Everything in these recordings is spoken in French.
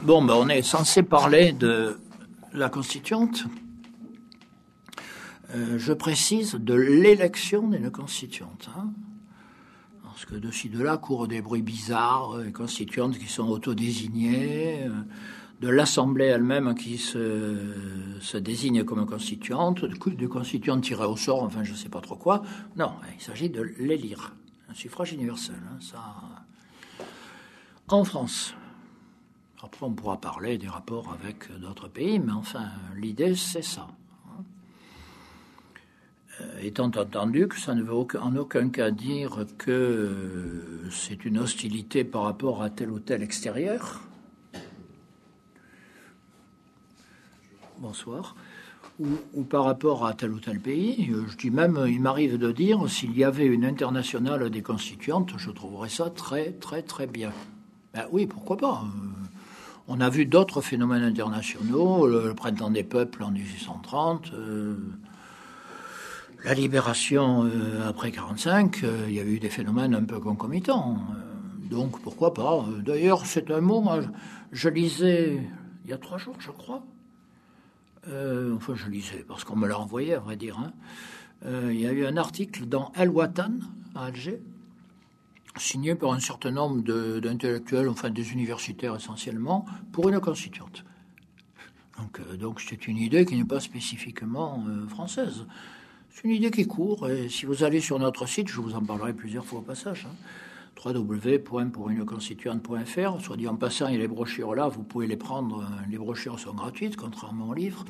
Bon, on est censé parler de la constituante. Je précise de l'élection d'une constituante. Parce que de ci, de là courent des bruits bizarres, les constituantes qui sont autodésignées, de l'Assemblée elle-même qui se désigne comme constituante, des constituantes tirées au sort, enfin je ne sais pas trop quoi. Non, il s'agit de l'élire. Un suffrage universel, ça. En France. Après, on pourra parler des rapports avec d'autres pays, mais enfin, l'idée, c'est ça. Étant entendu que ça ne veut en aucun cas dire que c'est une hostilité par rapport à tel ou tel extérieur. Bonsoir. Ou par rapport à tel ou tel pays. Je dis même, il m'arrive de dire, s'il y avait une internationale des constituantes, je trouverais ça très, très, très bien. Ben oui, pourquoi pas. On a vu d'autres phénomènes internationaux, le printemps des peuples en 1830, la libération après 1945, il y a eu des phénomènes un peu concomitants. Donc pourquoi pas. D'ailleurs, c'est un mot, moi, je lisais il y a 3 jours, je crois. Enfin, je lisais, parce qu'on me l'a envoyé, à vrai dire. Il y a eu un article dans El Watan, à Alger, signé par un certain nombre d'intellectuels, enfin des universitaires essentiellement, pour une constituante. Donc c'est une idée qui n'est pas spécifiquement française. C'est une idée qui court, et si vous allez sur notre site, je vous en parlerai plusieurs fois au passage, www.pouruneconstituante.fr, soit dit en passant, il y a les brochures là, vous pouvez les prendre, les brochures sont gratuites, contrairement aux livres.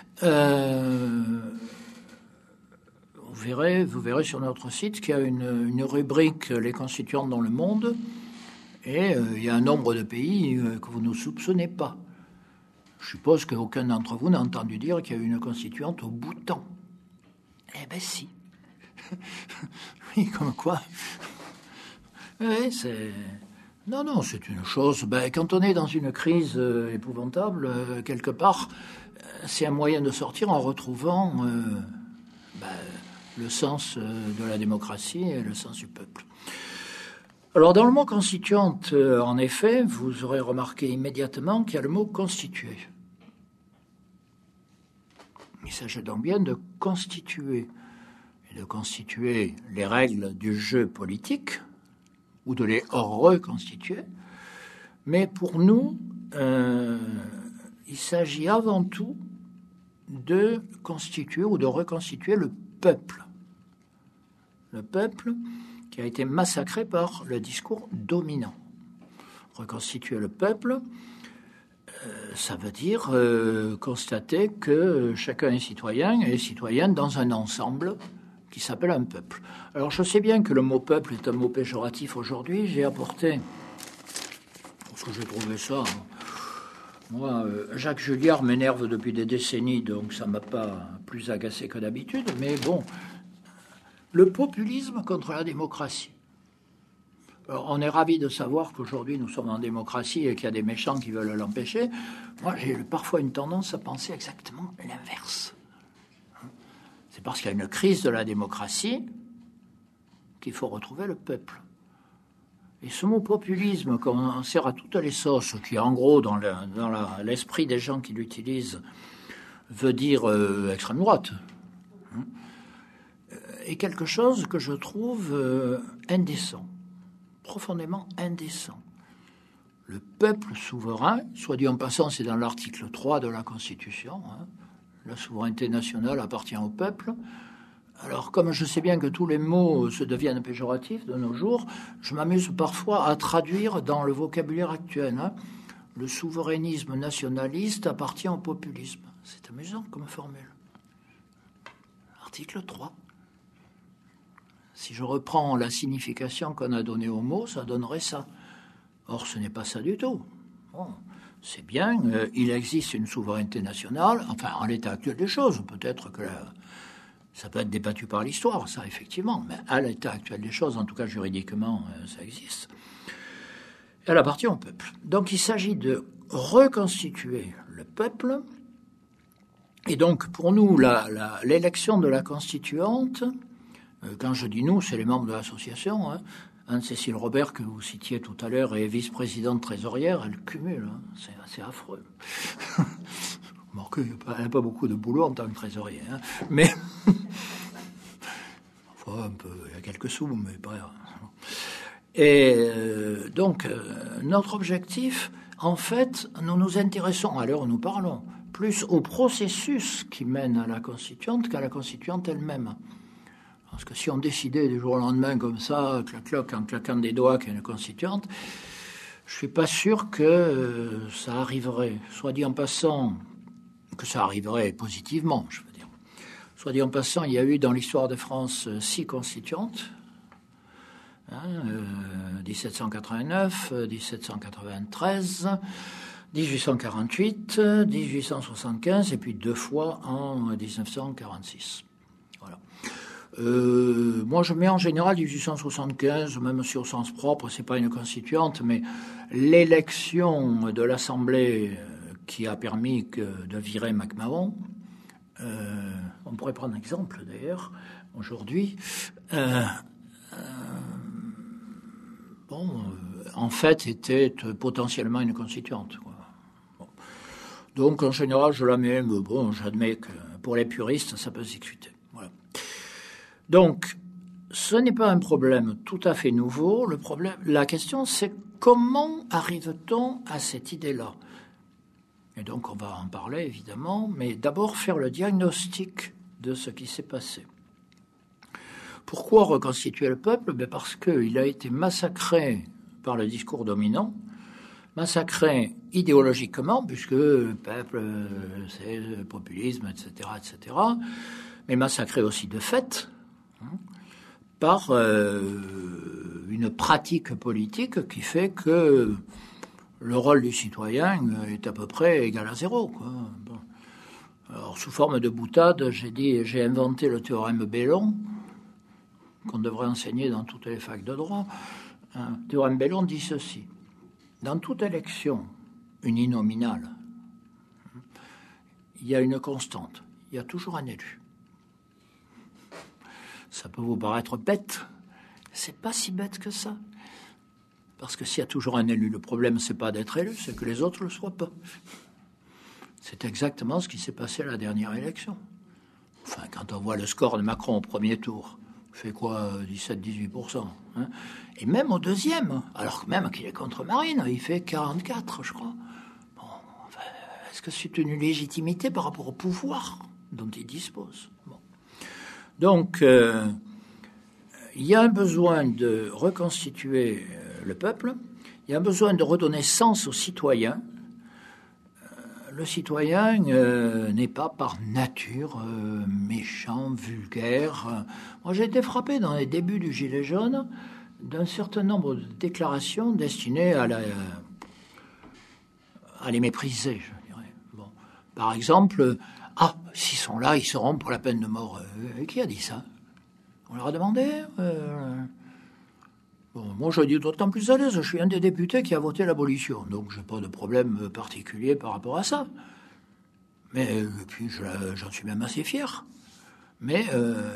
Vous verrez sur notre site qu'il y a une rubrique « Les constituantes dans le monde » et il y a un nombre de pays que vous ne soupçonnez pas. Je suppose qu'aucun d'entre vous n'a entendu dire qu'il y a eu une constituante au Bhoutan. Eh ben si. Oui, comme quoi. Oui, c'est... Non, c'est une chose... quand on est dans une crise épouvantable, quelque part, c'est un moyen de sortir en retrouvant... le sens de la démocratie et le sens du peuple. Alors, dans le mot constituante, en effet, vous aurez remarqué immédiatement qu'il y a le mot constituer. Il s'agit donc bien de constituer, et de constituer les règles du jeu politique, ou de les reconstituer. Mais pour nous, il s'agit avant tout de constituer ou de reconstituer le peuple. Le peuple qui a été massacré par le discours dominant. Reconstituer le peuple, ça veut dire constater que chacun est citoyen et citoyenne dans un ensemble qui s'appelle un peuple. Alors je sais bien que le mot peuple est un mot péjoratif aujourd'hui. J'ai apporté, parce que j'ai trouvé ça... Moi, Jacques Julliard m'énerve depuis des décennies, donc ça ne m'a pas plus agacé que d'habitude. Mais bon, le populisme contre la démocratie. Alors, on est ravis de savoir qu'aujourd'hui nous sommes en démocratie et qu'il y a des méchants qui veulent l'empêcher. Moi, j'ai parfois une tendance à penser exactement l'inverse. C'est parce qu'il y a une crise de la démocratie qu'il faut retrouver le peuple. Et ce mot populisme, comme on sert à toutes les sauces, qui en gros, dans l'esprit des gens qui l'utilisent, veut dire extrême droite, est quelque chose que je trouve indécent, profondément indécent. Le peuple souverain, soit dit en passant, c'est dans l'article 3 de la Constitution, la souveraineté nationale appartient au peuple. Alors, comme je sais bien que tous les mots se deviennent péjoratifs de nos jours, je m'amuse parfois à traduire dans le vocabulaire actuel. Le souverainisme nationaliste appartient au populisme. C'est amusant comme formule. Article 3. Si je reprends la signification qu'on a donnée au mot, ça donnerait ça. Or, ce n'est pas ça du tout. Bon, c'est bien, il existe une souveraineté nationale, enfin, en l'état actuel des choses, peut-être que... Ça peut être débattu par l'histoire, ça, effectivement. Mais à l'état actuel des choses, en tout cas juridiquement, ça existe. Elle appartient au peuple. Donc, il s'agit de reconstituer le peuple. Et donc, pour nous, l'élection de la constituante, quand je dis nous, c'est les membres de l'association, Anne-Cécile Robert, que vous citiez tout à l'heure, est vice-présidente trésorière, elle cumule, hein, c'est assez affreux. Elle n'a pas beaucoup de boulot en tant que trésorier, hein, mais enfin, un peu, il y a quelques sous, mais pas. Et donc, notre objectif, en fait, nous nous intéressons, à l'heure où nous parlons, plus au processus qui mène à la constituante qu'à la constituante elle-même. Parce que si on décidait du jour au lendemain comme ça, clac, en claquant des doigts qu'il y a une constituante, je ne suis pas sûr que ça arriverait. Soit dit en passant, que ça arriverait positivement, je veux dire. Soit dit en passant, il y a eu dans l'histoire de France 6 constituantes, 1789, 1793, 1848, 1875 et puis 2 fois en 1946. Voilà. Moi, je mets en général 1875, même si au sens propre, c'est pas une constituante, mais l'élection de l'Assemblée qui a permis de virer MacMahon, on pourrait prendre un exemple d'ailleurs, aujourd'hui, en fait, était potentiellement une constituante. Quoi. Bon. Donc, en général, je la mets, mais bon, j'admets que pour les puristes, ça peut se discuter. Voilà. Donc, ce n'est pas un problème tout à fait nouveau. La question, c'est comment arrive-t-on à cette idée-là ? Et donc, on va en parler, évidemment, mais d'abord faire le diagnostic de ce qui s'est passé. Pourquoi reconstituer le peuple ? Parce qu'il a été massacré par le discours dominant, massacré idéologiquement, puisque le peuple, c'est le populisme, etc., mais massacré aussi de fait, par une pratique politique qui fait que le rôle du citoyen est à peu près égal à 0. Quoi. Bon. Alors, sous forme de boutade, j'ai inventé le théorème Bellon, qu'on devrait enseigner dans toutes les facs de droit. Le théorème Bellon dit ceci. Dans toute élection uninominale, il y a une constante. Il y a toujours un élu. Ça peut vous paraître bête. C'est pas si bête que ça. Parce que s'il y a toujours un élu, le problème, c'est pas d'être élu, c'est que les autres ne le soient pas. C'est exactement ce qui s'est passé à la dernière élection. Enfin, quand on voit le score de Macron au premier tour, il fait quoi, 17-18%, hein, et même au deuxième, alors que même qu'il est contre Marine, il fait 44, je crois. Bon, enfin, est-ce que c'est une légitimité par rapport au pouvoir dont il dispose ? Bon. Donc, il y a un besoin de reconstituer le peuple, il y a un besoin de redonner sens aux citoyens. Le citoyen n'est pas par nature méchant, vulgaire. Moi, j'ai été frappé dans les débuts du Gilet jaune d'un certain nombre de déclarations destinées à les mépriser, je dirais. Bon. Par exemple, s'ils sont là, ils seront pour la peine de mort. Qui a dit ça ? On leur a demandé Bon, moi, je dis d'autant plus à l'aise. Je suis un des députés qui a voté l'abolition, donc je n'ai pas de problème particulier par rapport à ça. Mais et puis, j'en suis même assez fier. Mais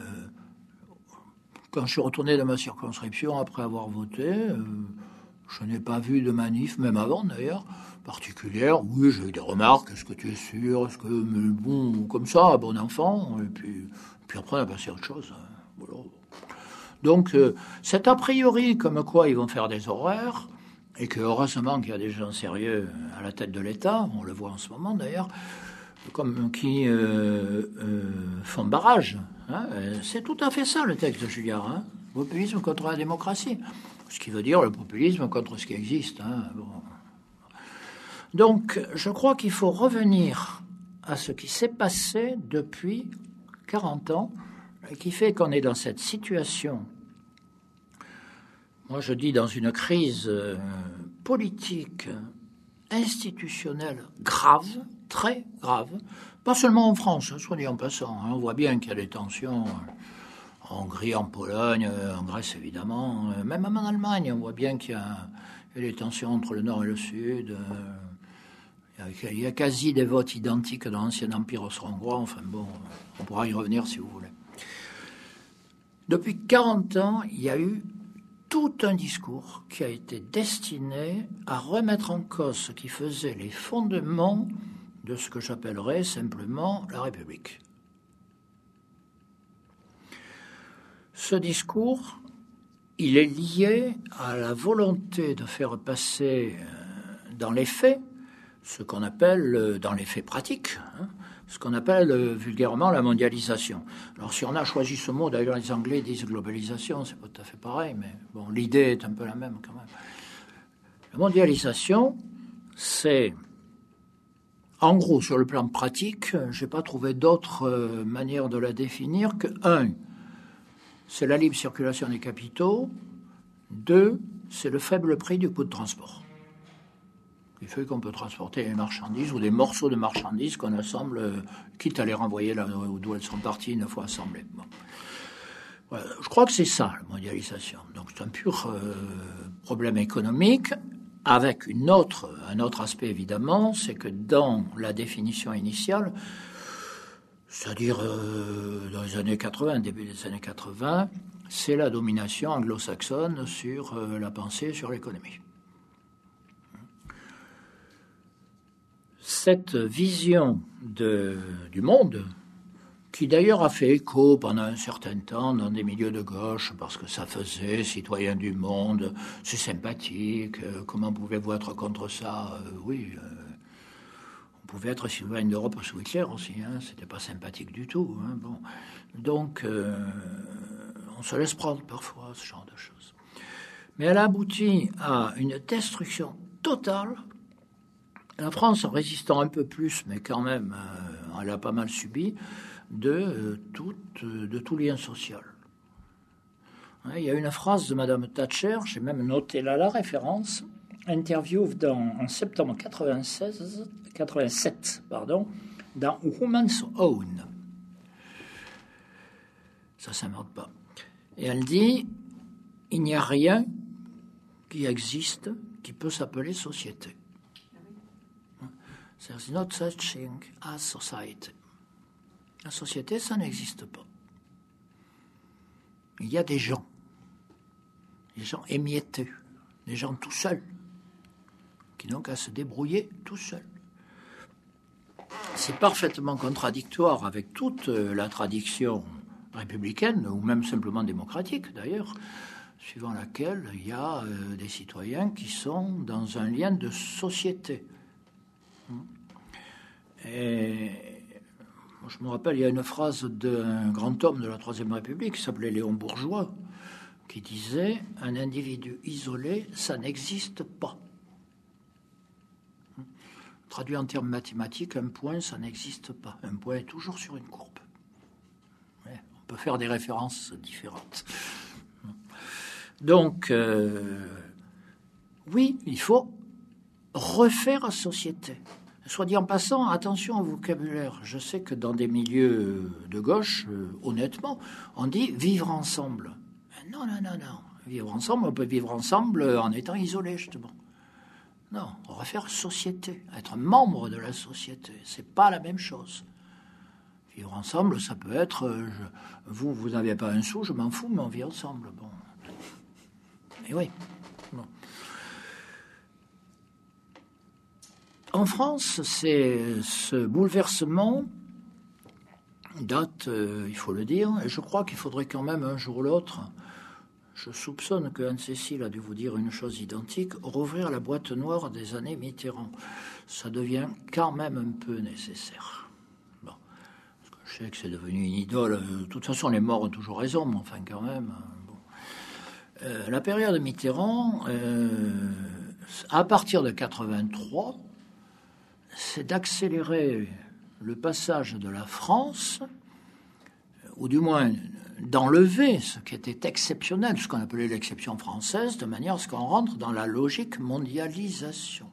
quand je suis retourné dans ma circonscription après avoir voté, je n'ai pas vu de manif, même avant d'ailleurs, particulière. Oui, j'ai eu des remarques. Est-ce que tu es sûr ? Est-ce que, mais bon, comme ça, bon enfant. Et puis après, on a passé à autre chose. Voilà. Donc, cet a priori, comme quoi ils vont faire des horreurs, et que heureusement qu'il y a des gens sérieux à la tête de l'État, on le voit en ce moment d'ailleurs, comme qui font barrage. Hein, c'est tout à fait ça le texte de Julliard. Hein, populisme contre la démocratie. Ce qui veut dire le populisme contre ce qui existe. Hein, bon. Donc, je crois qu'il faut revenir à ce qui s'est passé depuis 40 ans, qui fait qu'on est dans cette situation, moi je dis dans une crise politique, institutionnelle grave, très grave, pas seulement en France, soit dit en passant. Hein, on voit bien qu'il y a des tensions en Hongrie, en Pologne, en Grèce évidemment, même en Allemagne, on voit bien qu'il y a des tensions entre le Nord et le Sud. Il y a quasi des votes identiques dans l'ancien empire austro-hongrois, enfin bon, on pourra y revenir si vous voulez. Depuis 40 ans, il y a eu tout un discours qui a été destiné à remettre en cause ce qui faisait les fondements de ce que j'appellerais simplement la République. Ce discours, il est lié à la volonté de faire passer dans les faits ce qu'on appelle, dans les faits pratiques, ce qu'on appelle vulgairement la mondialisation. Alors si on a choisi ce mot, d'ailleurs les Anglais disent globalisation, c'est pas tout à fait pareil, mais bon, l'idée est un peu la même quand même. La mondialisation, c'est, en gros, sur le plan pratique, je n'ai pas trouvé d'autre manière de la définir que, 1, c'est la libre circulation des capitaux, 2, c'est le faible prix du coût de transport, qui fait qu'on peut transporter des marchandises ou des morceaux de marchandises qu'on assemble, quitte à les renvoyer là d'où elles sont parties une fois assemblées. Bon. Voilà. Je crois que c'est ça, la mondialisation. Donc c'est un pur problème économique, avec un autre aspect évidemment, c'est que dans la définition initiale, c'est-à-dire dans les années 80, début des années 80, c'est la domination anglo-saxonne sur la pensée, sur l'économie. Cette vision du monde, qui d'ailleurs a fait écho pendant un certain temps dans des milieux de gauche, parce que ça faisait citoyen du monde, c'est sympathique, comment pouvez-vous être contre ça? Oui, on pouvait être citoyen d'Europe sous Hitler aussi, c'était pas sympathique du tout. Bon. Donc, on se laisse prendre parfois ce genre de choses. Mais elle a abouti à une destruction totale. La France, en résistant un peu plus, mais quand même, elle a pas mal subi, de tout lien social. Il y a une phrase de Madame Thatcher, j'ai même noté là la référence, interview en septembre 87, dans Woman's Own. Ça ne s'invente pas. Et elle dit, il n'y a rien qui existe qui peut s'appeler société. There's no such thing as society. La société, ça n'existe pas. Il y a des gens émiettés, des gens tout seuls, qui n'ont qu'à se débrouiller tout seuls. C'est parfaitement contradictoire avec toute la tradition républicaine, ou même simplement démocratique d'ailleurs, suivant laquelle il y a des citoyens qui sont dans un lien de société. Et je me rappelle, il y a une phrase d'un grand homme de la Troisième République qui s'appelait Léon Bourgeois, qui disait « Un individu isolé, ça n'existe pas ». Traduit en termes mathématiques, un point, ça n'existe pas. Un point est toujours sur une courbe. Ouais, on peut faire des références différentes. Donc, oui, il faut refaire la société. Soit dit en passant, attention au vocabulaire. Je sais que dans des milieux de gauche, honnêtement, on dit vivre ensemble. Non. Vivre ensemble, on peut vivre ensemble en étant isolé, justement. Non, refaire société, être membre de la société, c'est pas la même chose. Vivre ensemble, ça peut être vous n'avez pas un sou, je m'en fous, mais on vit ensemble. Bon. Et oui. Bon. En France, ce bouleversement date, il faut le dire, et je crois qu'il faudrait quand même un jour ou l'autre, je soupçonne que Anne-Cécile a dû vous dire une chose identique, rouvrir la boîte noire des années Mitterrand. Ça devient quand même un peu nécessaire. Bon, parce que je sais que c'est devenu une idole. De toute façon, les morts ont toujours raison, mais enfin quand même. Bon. La période Mitterrand, à partir de 83, c'est d'accélérer le passage de la France, ou du moins d'enlever ce qui était exceptionnel, ce qu'on appelait l'exception française, de manière à ce qu'on rentre dans la logique mondialisation.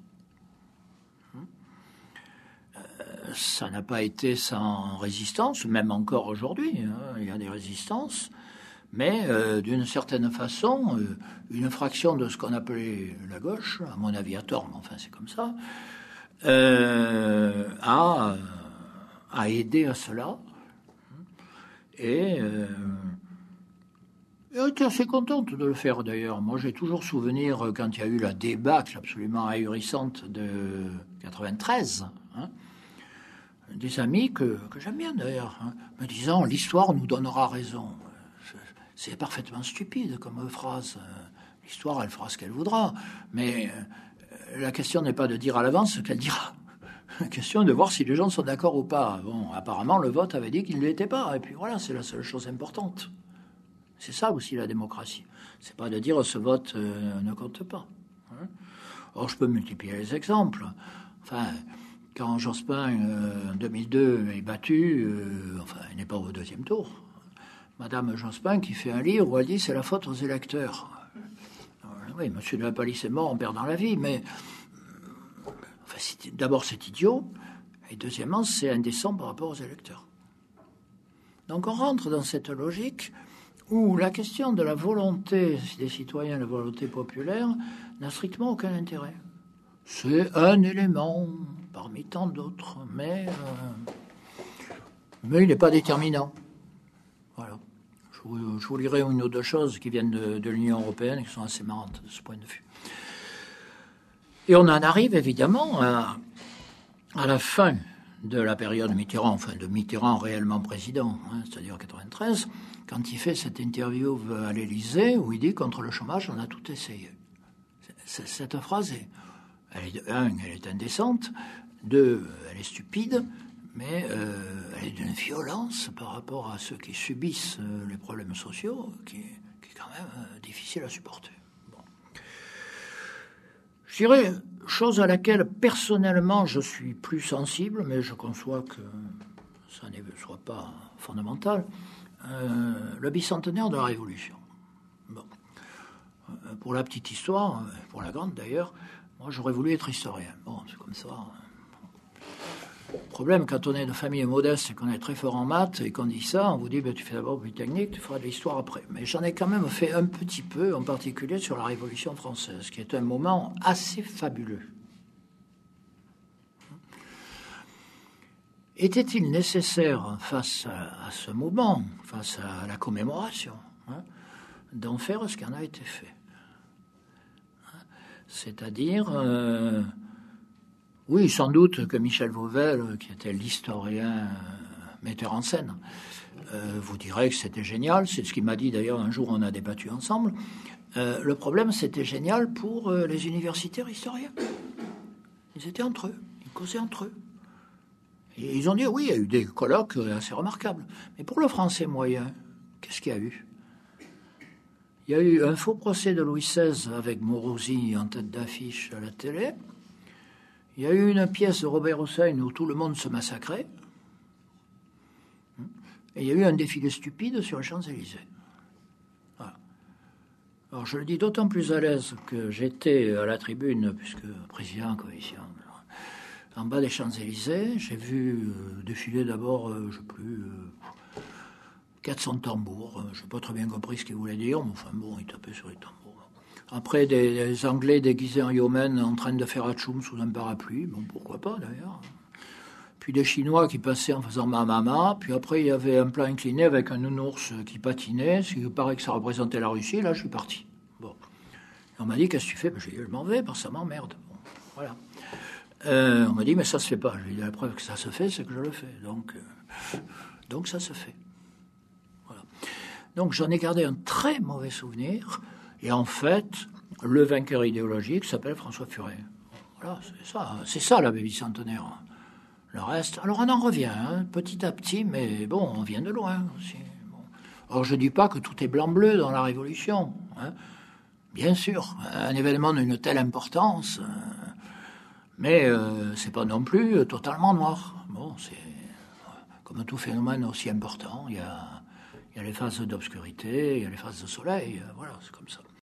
Ça n'a pas été sans résistance, même encore aujourd'hui, il y a des résistances, mais d'une certaine façon, une fraction de ce qu'on appelait la gauche, à mon avis à tort, mais enfin c'est comme ça, a aidé à cela. Et Elle était assez contente de le faire d'ailleurs. Moi j'ai toujours souvenir quand il y a eu la débâcle absolument ahurissante de 93, hein, des amis que j'aime bien d'ailleurs, hein, me disant l'histoire nous donnera raison. C'est parfaitement stupide comme phrase. L'histoire elle fera ce qu'elle voudra. Mais la question n'est pas de dire à l'avance ce qu'elle dira. La question est de voir si les gens sont d'accord ou pas. Bon, apparemment le vote avait dit qu'il ne l'était pas. Et puis voilà, c'est la seule chose importante. C'est ça aussi la démocratie. C'est pas de dire ce vote ne compte pas. Hein. Or, je peux multiplier les exemples. Enfin, quand Jospin, en 2002, est battu, enfin, il n'est pas au deuxième tour. Madame Jospin qui fait un livre où elle dit c'est la faute aux électeurs. Oui, monsieur de la Palisse est mort en perdant la vie, mais enfin, d'abord c'est idiot, et deuxièmement c'est indécent par rapport aux électeurs. Donc on rentre dans cette logique où la question de la volonté des citoyens, la volonté populaire, n'a strictement aucun intérêt. C'est un élément parmi tant d'autres, mais il n'est pas déterminant. Voilà. Je vous lirai une ou deux choses qui viennent de l'Union européenne et qui sont assez marrantes de ce point de vue. Et on en arrive évidemment à la fin de la période Mitterrand, enfin de Mitterrand réellement président, hein, c'est-à-dire 93, quand il fait cette interview à l'Élysée où il dit contre le chômage, on a tout essayé. Cette phrase, elle est indécente, deux, elle est stupide, mais elle est d'une violence par rapport à ceux qui subissent les problèmes sociaux qui est quand même difficile à supporter. Bon. Je dirais, chose à laquelle personnellement je suis plus sensible, mais je conçois que ça ne soit pas fondamental, le bicentenaire de la Révolution. Bon. Pour la petite histoire, pour la grande d'ailleurs, moi j'aurais voulu être historien. Bon, c'est comme ça. Le problème, quand on est de famille modeste et qu'on est très fort en maths et qu'on dit ça, on vous dit tu fais d'abord Polytechnique, tu feras de l'histoire après. Mais j'en ai quand même fait un petit peu, en particulier sur la Révolution française, qui est un moment assez fabuleux. Était-il nécessaire, face à ce moment, face à la commémoration, hein, d'en faire ce qui en a été fait? C'est-à-dire, oui, sans doute que Michel Vauvel, qui était l'historien metteur en scène, vous dirait que c'était génial. C'est ce qu'il m'a dit d'ailleurs un jour, on a débattu ensemble. Le problème, c'était génial pour les universitaires historiens. Ils étaient entre eux, ils causaient entre eux. Et ils ont dit, oui, il y a eu des colloques assez remarquables. Mais pour le français moyen, qu'est-ce qu'il y a eu? Il y a eu un faux procès de Louis XVI avec Morosi en tête d'affiche à la télé. Il y a eu une pièce de Robert Hossein où tout le monde se massacrait. Et il y a eu un défilé stupide sur les Champs-Élysées. Voilà. Alors je le dis d'autant plus à l'aise que j'étais à la tribune, puisque président commission, en bas des Champs-Élysées. J'ai vu défiler d'abord, je ne sais plus, 400 tambours. Je n'ai pas très bien compris ce qu'ils voulaient dire, mais enfin bon, ils tapaient sur les tambours. Après, des Anglais déguisés en yeomen en train de faire atchoum sous un parapluie. Bon, pourquoi pas d'ailleurs. Puis des Chinois qui passaient en faisant mamama. Puis après, il y avait un plan incliné avec un nounours qui patinait. Ce qui paraît que ça représentait la Russie. Là, je suis parti. Bon. Et on m'a dit, qu'est-ce que tu fais? J'ai dit, je m'en vais parce que ça m'emmerde. Bon, voilà. On m'a dit, mais ça se fait pas. J'ai dit, la preuve que ça se fait, c'est que je le fais. Donc ça se fait. Voilà. Donc j'en ai gardé un très mauvais souvenir. Et en fait, le vainqueur idéologique s'appelle François Furet. Voilà, c'est ça la bicentenaire. Le reste, alors on en revient, hein, petit à petit, mais bon, on vient de loin aussi. Bon. Or, je dis pas que tout est blanc-bleu dans la Révolution. Hein. Bien sûr, un événement d'une telle importance, mais c'est pas non plus totalement noir. Bon, c'est comme tout phénomène aussi important, il y a les phases d'obscurité, il y a les phases de soleil, voilà, c'est comme ça.